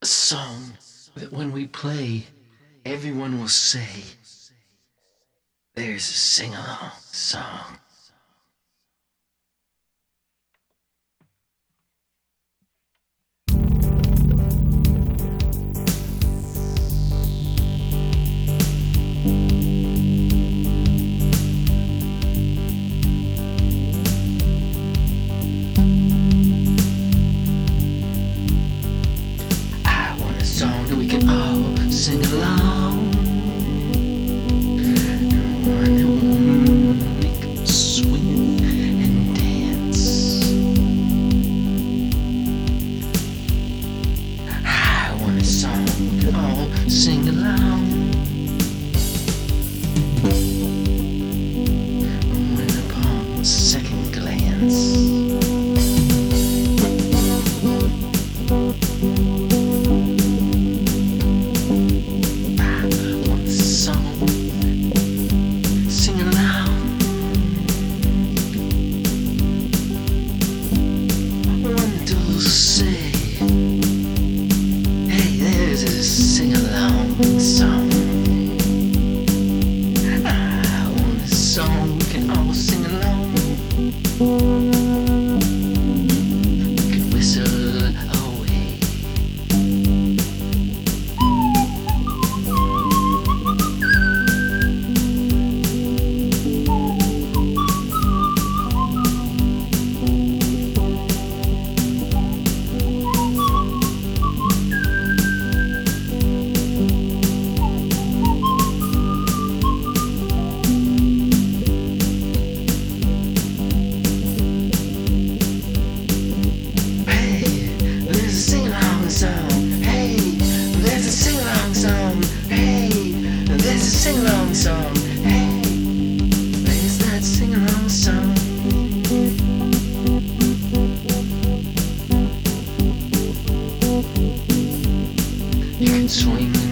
song that when we play, everyone will say, there's a sing-along song. I want a song that we can all sing along. One that will make us swing and dance. I want a song we can all sing along. When upon second glance, say, hey, there's a sing-along song. I want a song we can all sing along. We can whistle away. Sing-along song, hey, there's that sing-along song. You can swing